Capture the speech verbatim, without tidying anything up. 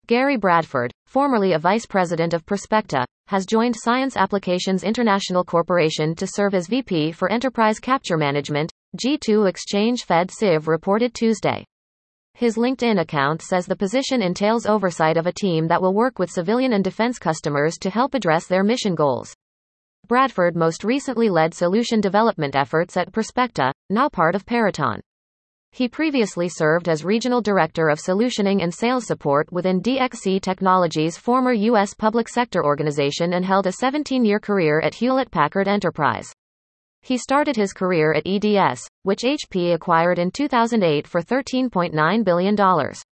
Gary Bradford, formerly a vice president of Prospecta, has joined Science Applications International Corporation to serve as V P for Enterprise Capture Management, G two Exchange Fed Civ reported Tuesday. His LinkedIn account says the position entails oversight of a team that will work with civilian and defense customers to help address their mission goals. Bradford most recently led solution development efforts at Prospecta, now part of Peraton. He previously served as Regional Director of Solutioning and Sales Support within D X C Technologies' former U S public sector organization and held a seventeen-year career at Hewlett-Packard Enterprise. He started his career at E D S, which H P acquired in two thousand eight for thirteen point nine billion dollars.